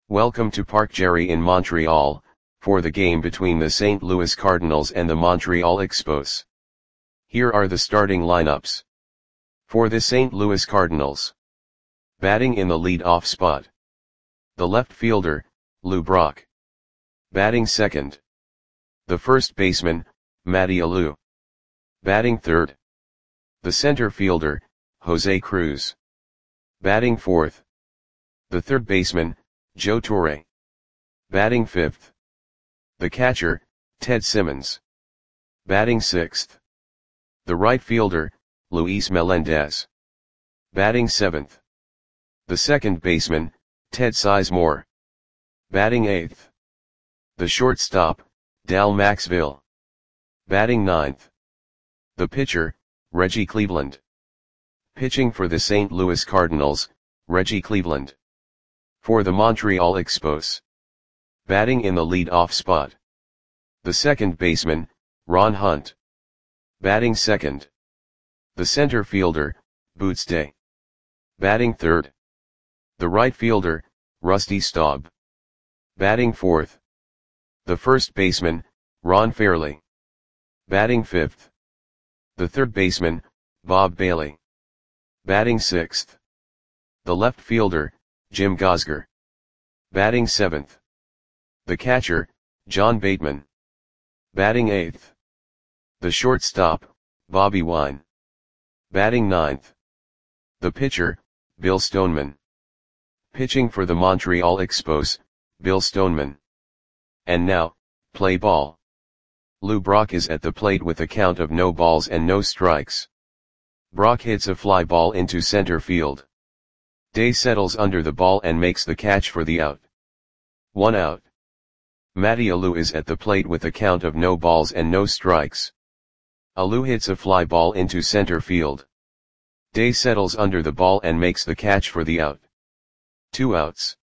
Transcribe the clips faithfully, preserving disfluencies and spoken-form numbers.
Welcome to Parc Gerry in Montreal, for the game between the Saint Louis Cardinals and the Montreal Expos. Here are the starting lineups. For the Saint Louis Cardinals. Batting in the lead-off spot. The left fielder, Lou Brock. Batting second. The first baseman, Matty Alou. Batting third. The center fielder, Jose Cruz. Batting fourth. The third baseman, Joe Torre. Batting fifth. The catcher, Ted Simmons. Batting sixth. The right fielder, Luis Melendez. Batting seventh. The second baseman, Ted Sizemore. Batting eighth. The shortstop, Dal Maxville. Batting ninth. The pitcher, Reggie Cleveland. Pitching for the Saint Louis Cardinals, Reggie Cleveland. For the Montreal Expos. Batting in the lead-off spot. The second baseman, Ron Hunt. Batting second. The center fielder, Boots Day. Batting third. The right fielder, Rusty Staub. Batting fourth. The first baseman, Ron Fairly. Batting fifth. The third baseman, Bob Bailey. Batting sixth. The left fielder, Jim Gosger. Batting seventh. The catcher, John Bateman. Batting eighth. The shortstop, Bobby Wine. Batting ninth. The pitcher, Bill Stoneman. Pitching for the Montreal Expos, Bill Stoneman. And now, play ball. Lou Brock is at the plate with a count of no balls and no strikes. Brock hits a fly ball into center field. Day settles under the ball and makes the catch for the out. One out. Matty Alou is at the plate with a count of no balls and no strikes. Alou hits a fly ball into center field. Day settles under the ball and makes the catch for the out. Two outs.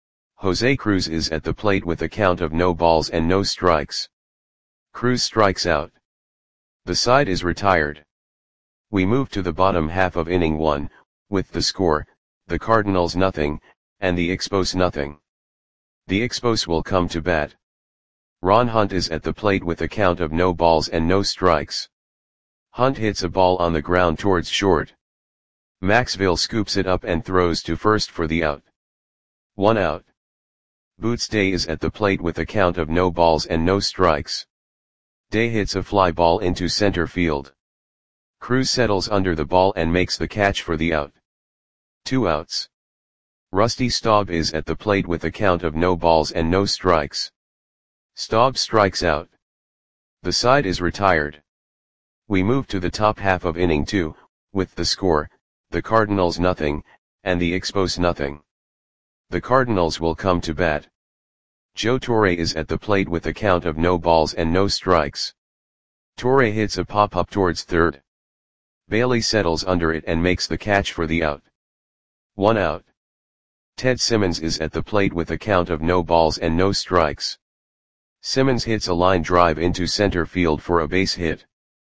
Jose Cruz is at the plate with a count of no balls and no strikes. Cruz strikes out. The side is retired. We move to the bottom half of inning one, with the score, the Cardinals nothing, and the Expos nothing. The Expos will come to bat. Ron Hunt is at the plate with a count of no balls and no strikes. Hunt hits a ball on the ground towards short. Maxville scoops it up and throws to first for the out. One out. Boots Day is at the plate with a count of no balls and no strikes. Day hits a fly ball into center field. Cruz settles under the ball and makes the catch for the out. Two outs. Rusty Staub is at the plate with a count of no balls and no strikes. Staub strikes out. The side is retired. We move to the top half of inning two, with the score, the Cardinals nothing, and the Expos nothing. The Cardinals will come to bat. Joe Torre is at the plate with a count of no balls and no strikes. Torre hits a pop-up towards third. Bailey settles under it and makes the catch for the out. One out. Ted Simmons is at the plate with a count of no balls and no strikes. Simmons hits a line drive into center field for a base hit.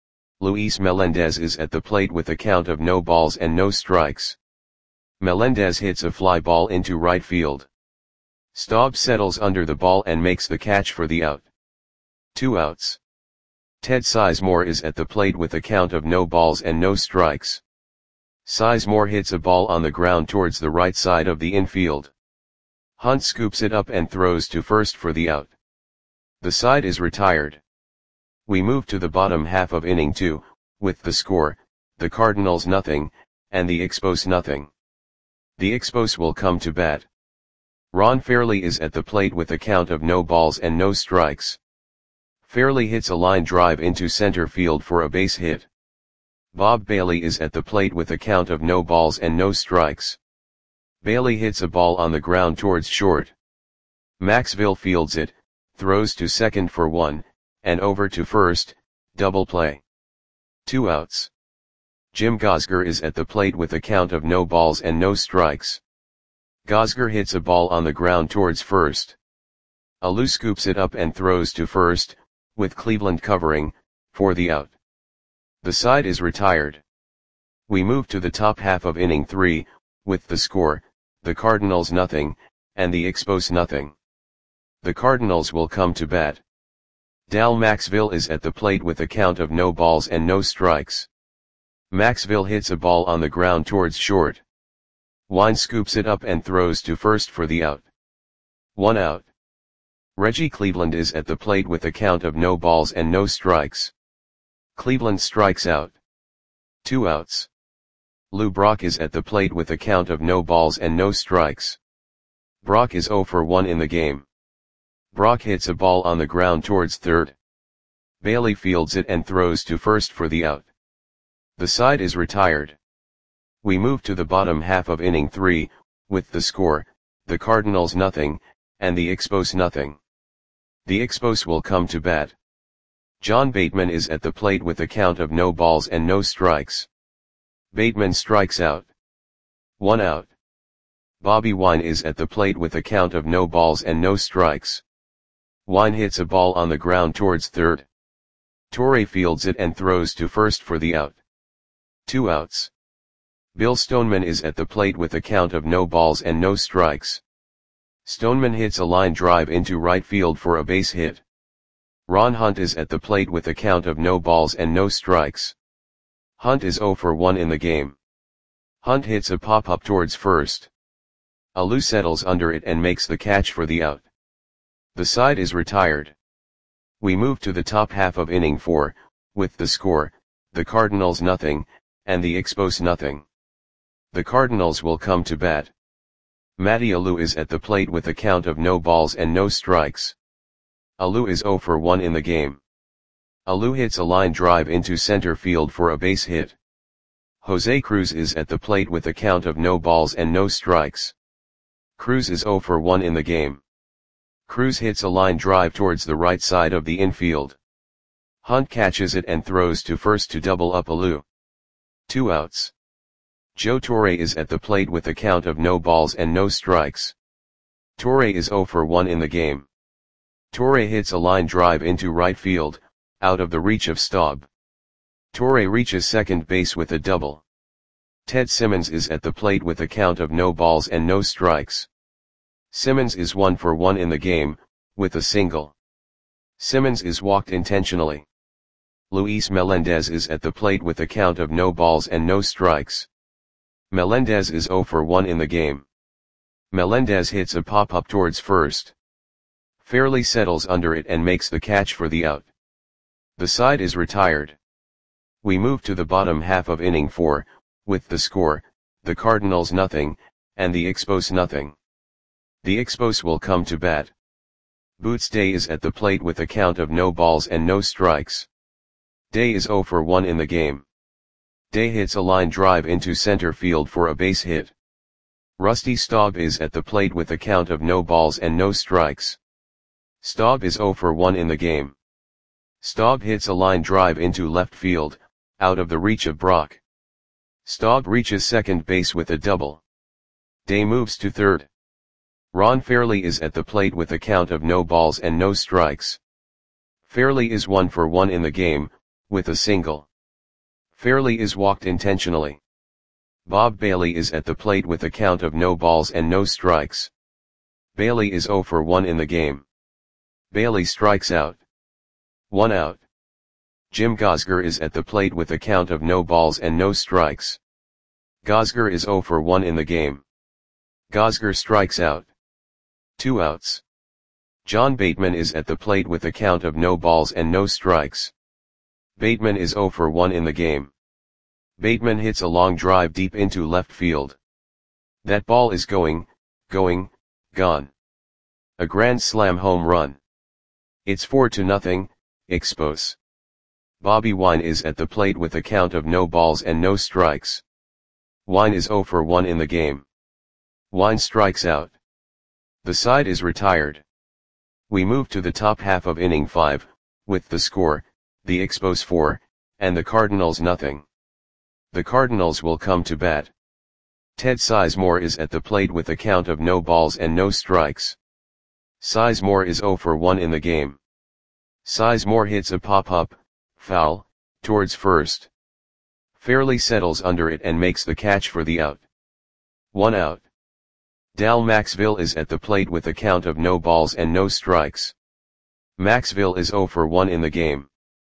Luis Melendez is at the plate with a count of no balls and no strikes. Melendez hits a fly ball into right field. Staub settles under the ball and makes the catch for the out. Two outs. Ted Sizemore is at the plate with a count of no balls and no strikes. Sizemore hits a ball on the ground towards the right side of the infield. Hunt scoops it up and throws to first for the out. The side is retired. We move to the bottom half of inning two, with the score, the Cardinals nothing, and the Expos nothing. The Expos will come to bat. Ron Fairly is at the plate with a count of no balls and no strikes. Fairly hits a line drive into center field for a base hit. Bob Bailey is at the plate with a count of no balls and no strikes. Bailey hits a ball on the ground towards short. Maxville fields it, throws to second for one, and over to first, double play. Two outs. Jim Gosger is at the plate with a count of no balls and no strikes. Gosger hits a ball on the ground towards first. Alou scoops it up and throws to first, with Cleveland covering, for the out. The side is retired. We move to the top half of inning three, with the score, the Cardinals nothing, and the Expos nothing. The Cardinals will come to bat. Dal Maxville is at the plate with a count of no balls and no strikes. Maxville hits a ball on the ground towards short. Wine scoops it up and throws to first for the out. One out. Reggie Cleveland is at the plate with a count of no balls and no strikes. Cleveland strikes out. Two outs. Lou Brock is at the plate with a count of no balls and no strikes. Brock is zero for one in the game. Brock hits a ball on the ground towards third. Bailey fields it and throws to first for the out. The side is retired. We move to the bottom half of inning three, with the score, the Cardinals nothing, and the Expos nothing. The Expos will come to bat. John Bateman is at the plate with a count of no balls and no strikes. Bateman strikes out. One out. Bobby Wine is at the plate with a count of no balls and no strikes. Wine hits a ball on the ground towards third. Torre fields it and throws to first for the out. Two outs. Bill Stoneman is at the plate with a count of no balls and no strikes. Stoneman hits a line drive into right field for a base hit. Ron Hunt is at the plate with a count of no balls and no strikes. Hunt is zero for one in the game. Hunt hits a pop-up towards first. Alou settles under it and makes the catch for the out. The side is retired. We move to the top half of inning four, with the score, the Cardinals nothing, and the Expos nothing. The Cardinals will come to bat. Matty Alou is at the plate with a count of no balls and no strikes. Alou is zero for one in the game. Alou hits a line drive into center field for a base hit. Jose Cruz is at the plate with a count of no balls and no strikes. Cruz is zero for one in the game. Cruz hits a line drive towards the right side of the infield. Hunt catches it and throws to first to double up Alou. Two outs. Joe Torre is at the plate with a count of no balls and no strikes. Torre is zero for one in the game. Torre hits a line drive into right field, out of the reach of Staub. Torre reaches second base with a double. Ted Simmons is at the plate with a count of no balls and no strikes. Simmons is one for one in the game, with a single. Simmons is walked intentionally. Luis Melendez is at the plate with a count of no balls and no strikes. Melendez is zero for one in the game. Melendez hits a pop-up towards first. Fairley settles under it and makes the catch for the out. The side is retired. We move to the bottom half of inning four, with the score, the Cardinals nothing, and the Expos nothing. The Expos will come to bat. Boots Day is at the plate with a count of no balls and no strikes. Day is zero for one in the game. Day hits a line drive into center field for a base hit. Rusty Staub is at the plate with a count of no balls and no strikes. Staub is zero for one in the game. Staub hits a line drive into left field, out of the reach of Brock. Staub reaches second base with a double. Day moves to third. Ron Fairley is at the plate with a count of no balls and no strikes. Fairley is one for one in the game, with a single. Fairley is walked intentionally. Bob Bailey is at the plate with a count of no balls and no strikes. Bailey is zero for one in the game. Bailey strikes out. One out. Jim Gosger is at the plate with a count of no balls and no strikes. Gosger is zero for one in the game. Gosger strikes out. Two outs. John Bateman is at the plate with a count of no balls and no strikes. Bateman is zero for one in the game. Bateman hits a long drive deep into left field. That ball is going, going, gone. A grand slam home run. It's four to nothing, Expos. Bobby Wine is at the plate with a count of no balls and no strikes. Wine is zero for one in the game. Wine strikes out. The side is retired. We move to the top half of inning five, with the score, the Expos four, and the Cardinals nothing. The Cardinals will come to bat. Ted Sizemore is at the plate with a count of no balls and no strikes. Sizemore is zero for one in the game. Sizemore hits a pop-up, foul, towards first. Fairley settles under it and makes the catch for the out. One out. Dal Maxville is at the plate with a count of no balls and no strikes. Maxville is zero for one in the game.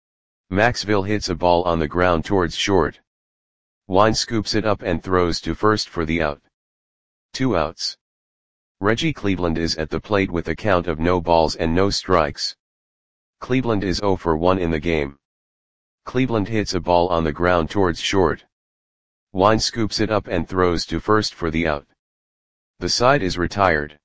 Maxville hits a ball on the ground towards short. Wine scoops it up and throws to first for the out. Two outs. Reggie Cleveland is at the plate with a count of no balls and no strikes. Cleveland is zero for one in the game. Cleveland hits a ball on the ground towards short. Wine scoops it up and throws to first for the out. The side is retired.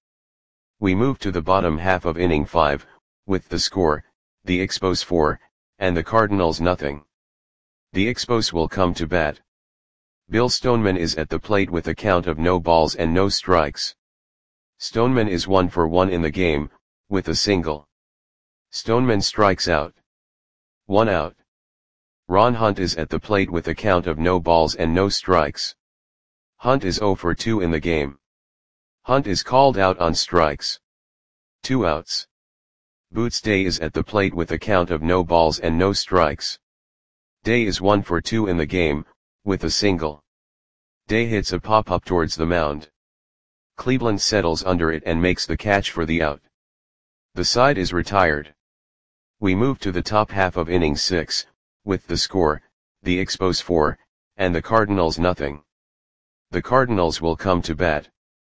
We move to the bottom half of inning five, with the score, the Expos four, and the Cardinals nothing. The Expos will come to bat. Bill Stoneman is at the plate with a count of no balls and no strikes. Stoneman is one for one in the game, with a single. Stoneman strikes out. One out. Ron Hunt is at the plate with a count of no balls and no strikes. Hunt is zero for two in the game. Hunt is called out on strikes. Two outs. Boots Day is at the plate with a count of no balls and no strikes. Day is one for two in the game, with a single. Day hits a pop-up towards the mound. Cleveland settles under it and makes the catch for the out. The side is retired. We move to the top half of inning six, with the score, the Expos four, and the Cardinals nothing. The Cardinals will come to bat.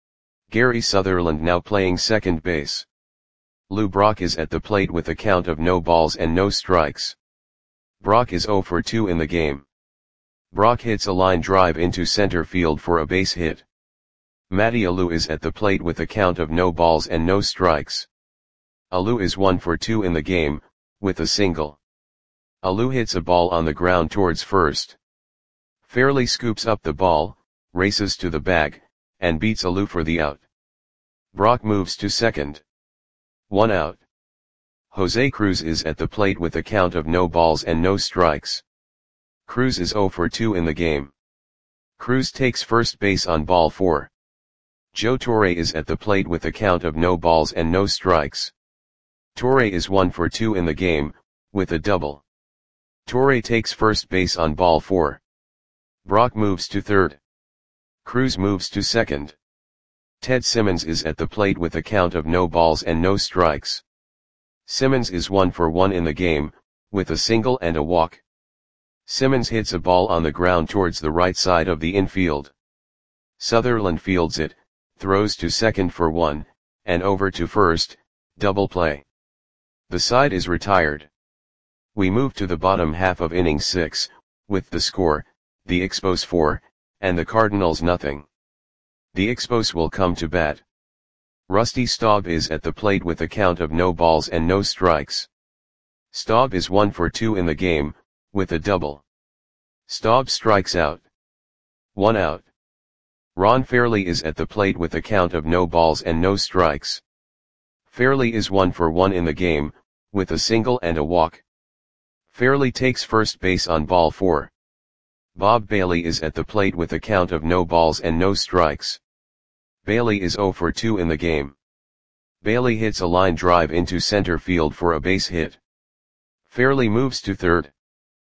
Gary Sutherland now playing second base. Lou Brock is at the plate with a count of no balls and no strikes. Brock is zero for two in the game. Brock hits a line drive into center field for a base hit. Matty Alou is at the plate with a count of no balls and no strikes. Alou is one for two in the game, with a single. Alou hits a ball on the ground towards first. Fairley scoops up the ball, races to the bag, and beats Alou for the out. Brock moves to second. One out. Jose Cruz is at the plate with a count of no balls and no strikes. Cruz is zero for two in the game. Cruz takes first base on ball four. Joe Torre is at the plate with a count of no balls and no strikes. Torre is one for two in the game, with a double. Torre takes first base on ball four. Brock moves to third. Cruz moves to second. Ted Simmons is at the plate with a count of no balls and no strikes. Simmons is one for one in the game, with a single and a walk. Simmons hits a ball on the ground towards the right side of the infield. Sutherland fields it, throws to second for one, and over to first, double play. The side is retired. We move to the bottom half of inning six, with the score, the Expos four, and the Cardinals nothing. The Expos will come to bat. Rusty Staub is at the plate with a count of no balls and no strikes. Staub is one for two in the game, with a double. Staub strikes out. One out. Ron Fairley is at the plate with a count of no balls and no strikes. Fairley is one for one in the game, with a single and a walk. Fairley takes first base on ball four. Bob Bailey is at the plate with a count of no balls and no strikes. Bailey is zero for two in the game. Bailey hits a line drive into center field for a base hit. Fairley moves to third.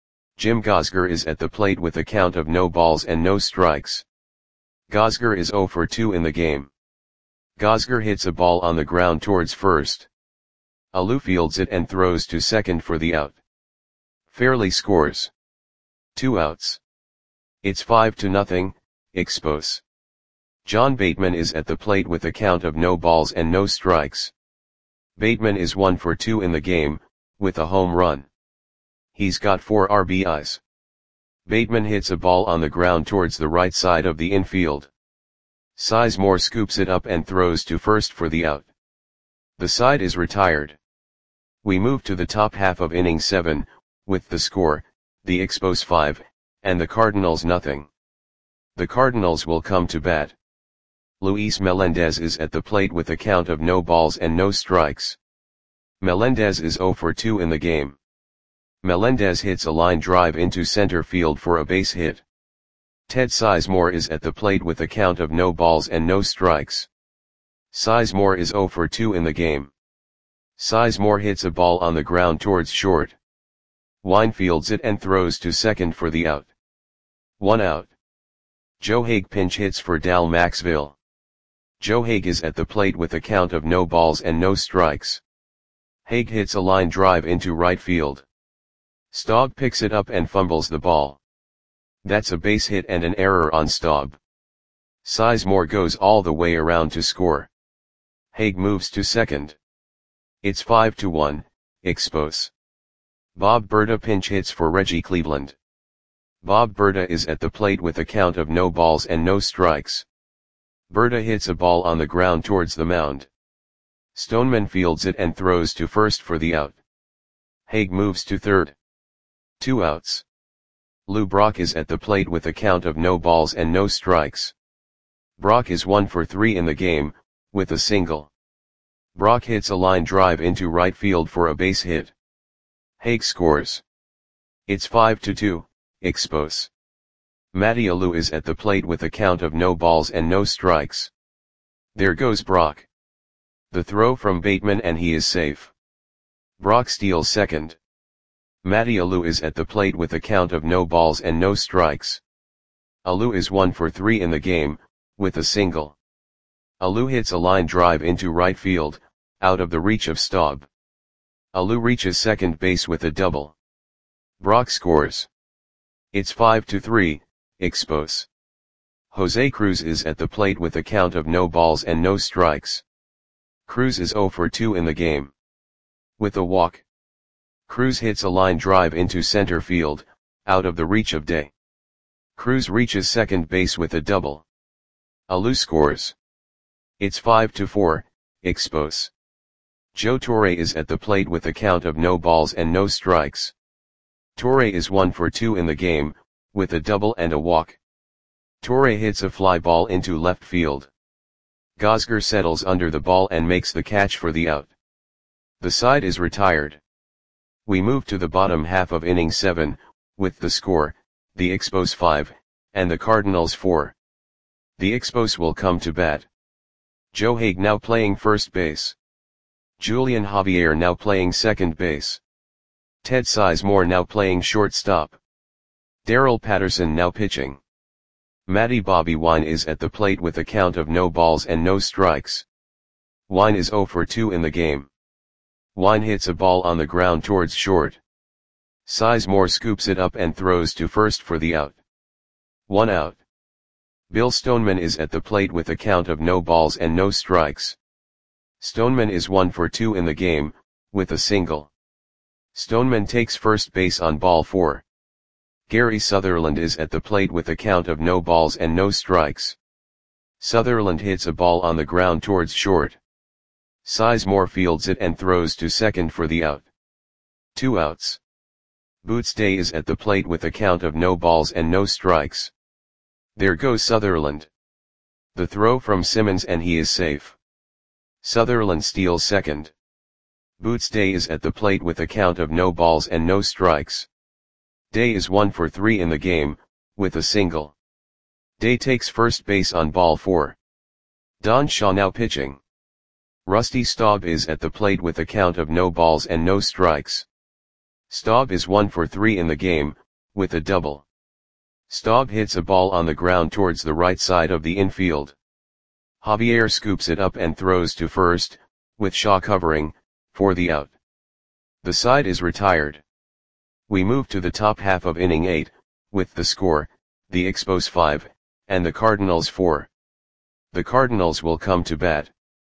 Jim Gosger is at the plate with a count of no balls and no strikes. Gosger is zero for two in the game. Gosger hits a ball on the ground towards first. Alou fields it and throws to second for the out. Fairley scores. Two outs. It's five to nothing, Expos. John Bateman is at the plate with a count of no balls and no strikes. Bateman is one for two in the game, with a home run. He's got four R B Is. Bateman hits a ball on the ground towards the right side of the infield. Sizemore scoops it up and throws to first for the out. The side is retired. We move to the top half of inning seven, with the score, the Expos five, and the Cardinals nothing. The Cardinals will come to bat. Luis Melendez is at the plate with a count of no balls and no strikes. Melendez is zero for two in the game. Melendez hits a line drive into center field for a base hit. Ted Sizemore is at the plate with a count of no balls and no strikes. Sizemore is zero for two in the game. Sizemore hits a ball on the ground towards short. Wine fields it and throws to second for the out. One out. Joe Haig pinch hits for Dal Maxville. Joe Hague is at the plate with a count of no balls and no strikes. Hague hits a line drive into right field. Staub picks it up and fumbles the ball. That's a base hit and an error on Staub. Sizemore goes all the way around to score. Hague moves to second. It's five to one, Expos. Bob Berta pinch hits for Reggie Cleveland. Bob Berta is at the plate with a count of no balls and no strikes. Berta hits a ball on the ground towards the mound. Stoneman fields it and throws to first for the out. Hague moves to third. Two outs. Lou Brock is at the plate with a count of no balls and no strikes. Brock is one for three in the game, with a single. Brock hits a line drive into right field for a base hit. Hague scores. It's five to two, Expos. Matty Alou is at the plate with a count of no balls and no strikes. There goes Brock. The throw from Bateman and he is safe. Brock steals second. Matty Alou is at the plate with a count of no balls and no strikes. Alou is one for three in the game, with a single. Alou hits a line drive into right field, out of the reach of Staub. Alou reaches second base with a double. Brock scores. It's five to three, Expos. Jose Cruz is at the plate with a count of no balls and no strikes. Cruz is zero for two in the game. With a walk. Cruz hits a line drive into center field, out of the reach of Day. Cruz reaches second base with a double. Alou scores. It's five to four, Expos. Joe Torre is at the plate with a count of no balls and no strikes. Torre is one for two in the game, with a double and a walk. Torre hits a fly ball into left field. Gosger settles under the ball and makes the catch for the out. The side is retired. We move to the bottom half of inning seven, with the score, the Expos five, and the Cardinals four. The Expos will come to bat. Joe Hague now playing first base. Julian Javier now playing second base. Ted Sizemore now playing shortstop. Darrell Patterson now pitching. Matty Bobby Wine is at the plate with a count of no balls and no strikes. Wine is zero for two in the game. Wine hits a ball on the ground towards short. Sizemore scoops it up and throws to first for the out. One out. Bill Stoneman is at the plate with a count of no balls and no strikes. Stoneman is one for two in the game, with a single. Stoneman takes first base on ball four. Gary Sutherland is at the plate with a count of no balls and no strikes. Sutherland hits a ball on the ground towards short. Sizemore fields it and throws to second for the out. Two outs. Boots Day is at the plate with a count of no balls and no strikes. There goes Sutherland. The throw from Simmons and he is safe. Sutherland steals second. Boots Day is at the plate with a count of no balls and no strikes. Day is one for three in the game, with a single. Day takes first base on ball four. Don Shaw now pitching. Rusty Staub is at the plate with a count of no balls and no strikes. Staub is one for three in the game, with a double. Staub hits a ball on the ground towards the right side of the infield. Javier scoops it up and throws to first, with Shaw covering, for the out. The side is retired. We move to the top half of inning eight, with the score, the Expos five, and the Cardinals four. The Cardinals will come to bat.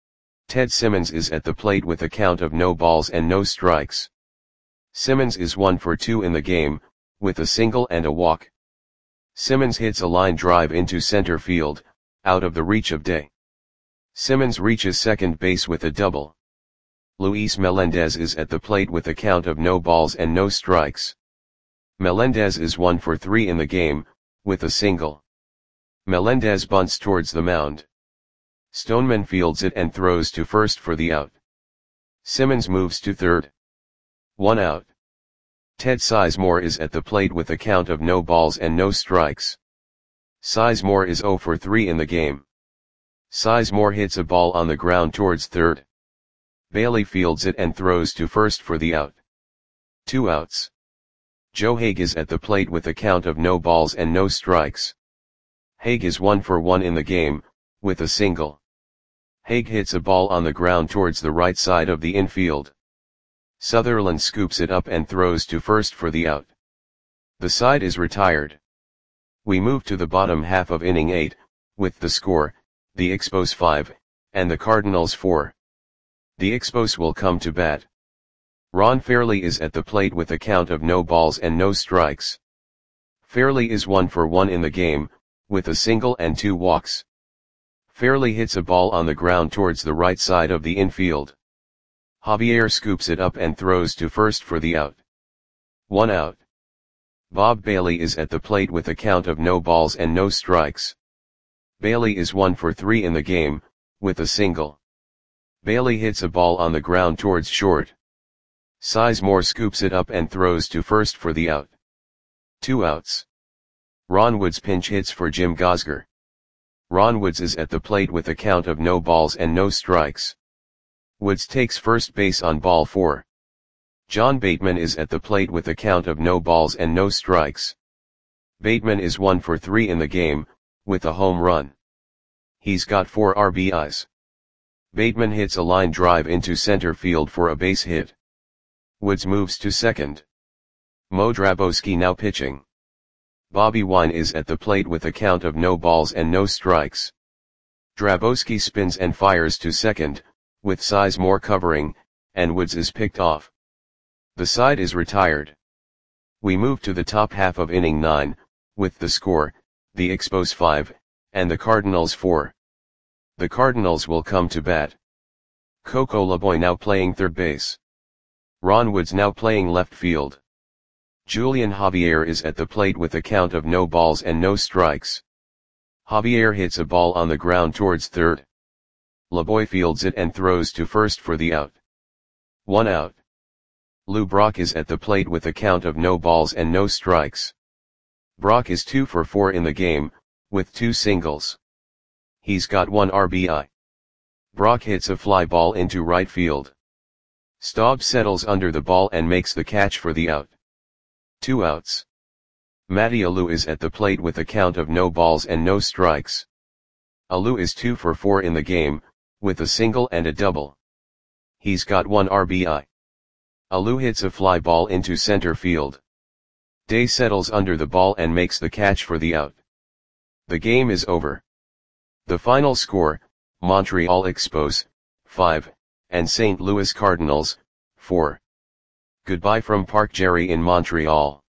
Ted Simmons is at the plate with a count of no balls and no strikes. Simmons is one for two in the game, with a single and a walk. Simmons hits a line drive into center field, out of the reach of Day. Simmons reaches second base with a double. Luis Melendez is at the plate with a count of no balls and no strikes. Melendez is one for three in the game, with a single. Melendez bunts towards the mound. Stoneman fields it and throws to first for the out. Simmons moves to third. One out. Ted Sizemore is at the plate with a count of no balls and no strikes. Sizemore is zero for three in the game. Sizemore hits a ball on the ground towards third. Bailey fields it and throws to first for the out. Two outs. Joe Hague is at the plate with a count of no balls and no strikes. Hague is one for one in the game, with a single. Hague hits a ball on the ground towards the right side of the infield. Sutherland scoops it up and throws to first for the out. The side is retired. We move to the bottom half of inning eight, with the score, the Expos five, and the Cardinals four. The Expos will come to bat. Ron Fairley is at the plate with a count of no balls and no strikes. Fairley is one for one in the game, with a single and two walks. Fairley hits a ball on the ground towards the right side of the infield. Javier scoops it up and throws to first for the out. One out. Bob Bailey is at the plate with a count of no balls and no strikes. Bailey is one for three in the game, with a single. Bailey hits a ball on the ground towards short. Sizemore scoops it up and throws to first for the out. Two outs. Ron Woods pinch hits for Jim Gosger. Ron Woods is at the plate with a count of no balls and no strikes. Woods takes first base on ball four. John Bateman is at the plate with a count of no balls and no strikes. Bateman is one for three in the game, with a home run. He's got four R B Is. Bateman hits a line drive into center field for a base hit. Woods moves to second. Mo Drabowski now pitching. Bobby Wine is at the plate with a count of no balls and no strikes. Drabowski spins and fires to second, with Sizemore covering, and Woods is picked off. The side is retired. We move to the top half of inning nine, with the score, the Expos five, and the Cardinals four. The Cardinals will come to bat. Coco Laboy now playing third base. Ron Woods now playing left field. Julian Javier is at the plate with a count of no balls and no strikes. Javier hits a ball on the ground towards third. Laboy fields it and throws to first for the out. One out. Lou Brock is at the plate with a count of no balls and no strikes. Brock is two for four in the game, with two singles. He's got one R B I. Brock hits a fly ball into right field. Staub settles under the ball and makes the catch for the out. Two outs. Matty Alou is at the plate with a count of no balls and no strikes. Alou is two for four in the game, with a single and a double. He's got one R B I. Alou hits a fly ball into center field. Day settles under the ball and makes the catch for the out. The game is over. The final score, Montreal Expos, five, and Saint Louis Cardinals, four. Goodbye from Park Jerry in Montreal.